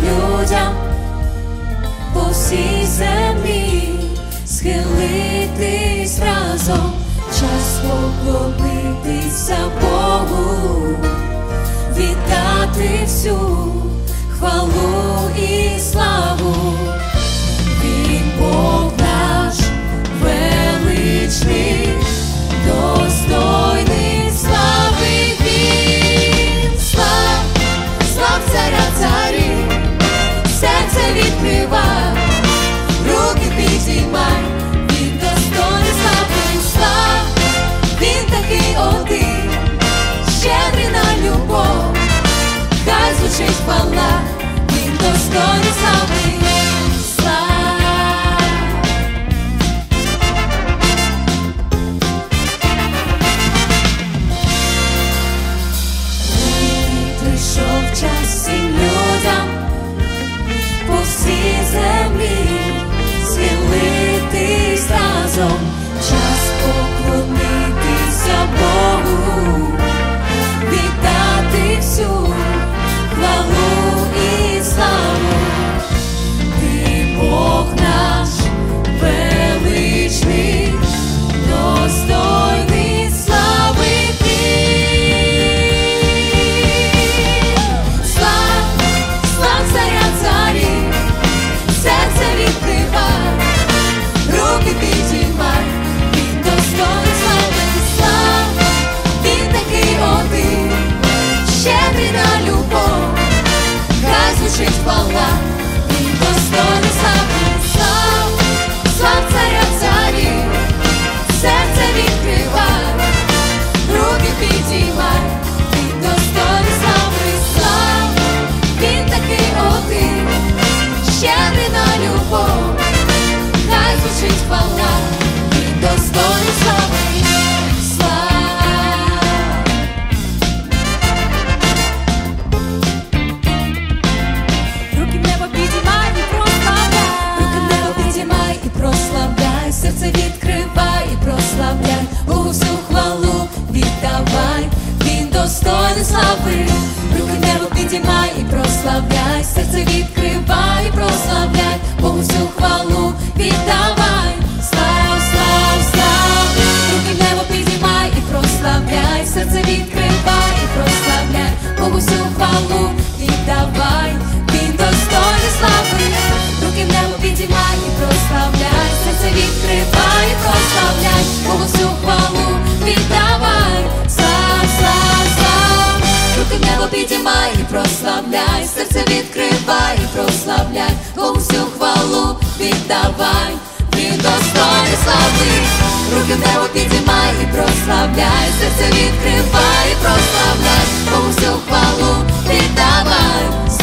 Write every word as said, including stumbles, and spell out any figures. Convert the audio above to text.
людям по всій землі, схилитись разом, час поклонитися Богу, віддати всю хвалу і славу. Він Бог наш величний, достойний слави Він. Слав, слав царя царів, серце відкривай, руки підіймай, Він достойний слави. Слав, Він такий один, щедрий на любов, хай звучить хвала, Він достойний слави. Час всім людям по всій землі схилитись разом, час поклонитися Богу, віддати всю хвалу і славу. Ти Бог наш величний, достойний слави Ти. Руки підіймай, Він достойний слави. Слав, Він такий один, щедрий на любов, хай звучить хвала, Він достойний слави. Слав, слав царя царів, серце відкривай, руки підіймай, Він достойний слави. Слав, Він такий один, щедрий на любов, хай звучить хвала, Він достойний слави. Руки в небо підіймай і прославляй, руки в небо підіймай і прославляй, серце відкривай і прославляй, Богу всю хвалу віддавай, Він достойний слави. Руки в небо підіймай і прославляй, серце відкривай і прославляй, Богу всю хвалу віддавай. Слав, слав, слав, руки в небо підіймай і прославляй, серце відкривай і прославляй, Богу всю хвалу віддавай, Він достойний слави. Руки в небо підіймай і прославляй, серце відкривай і прославляй, Богу всю хвалу віддавай. Слав, слав, слав, руки в небо підіймай і прославляй, серце відкривай і прославляй, Богу всю хвалу віддавай, Він достойний слави. Руки в небо підіймай і прославляй, серце відкривай і прославляй, Богу всю хвалу віддавай.